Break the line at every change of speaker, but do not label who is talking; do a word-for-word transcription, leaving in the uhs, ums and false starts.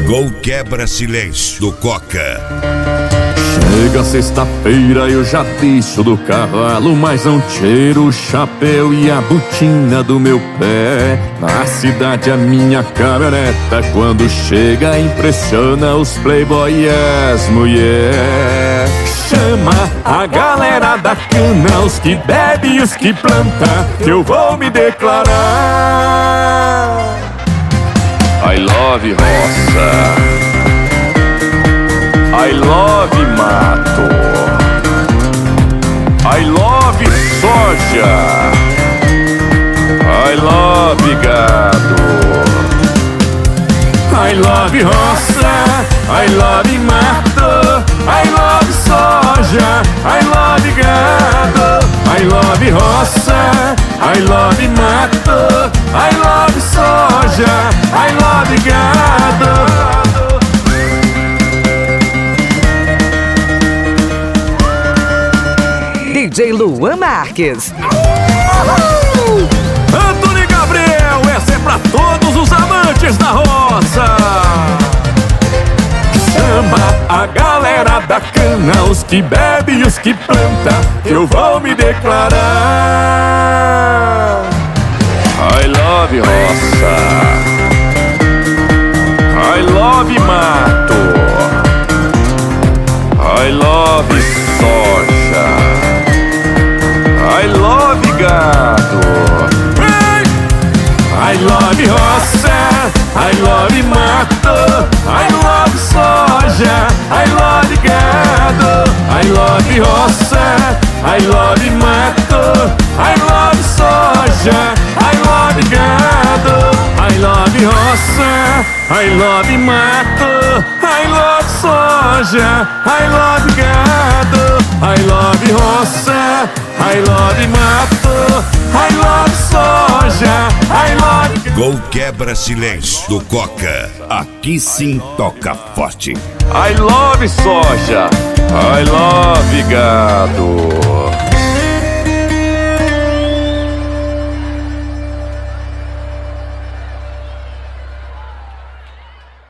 Gol Quebra Silêncio do Coca.
Chega sexta-feira, eu já desço do cavalo, mas não tiro o chapéu e a botina do meu pé. Na cidade a minha caminhoneta, quando chega, impressiona os playboy e as mulher. Chama a galera da cana, os que bebe e os que planta, que eu vou me declarar. I love roça, I love mato, I love soja, I love gado. I love roça, I love mato, I love soja, I love gado. I love roça, I love mato, I love soja, I love gado.
D J Luan Marques.
Antônio Gabriel, essa é pra todos os amantes da roça. Chama a galera da cana, os que bebe e os que planta, que eu vou me declarar. I love roça, I love mato, I love soja, I love gado. I love roça, I love mato, I love soja, I love gado. I love roça, I love mato, I love soja, I love gado. I love roça, I love mato, I love soja, I love gado. I love roça, I love mato, I love soja, I love gado.
Gol Quebra Silêncio do Coca. Aqui sim toca forte.
I love soja, I love gado.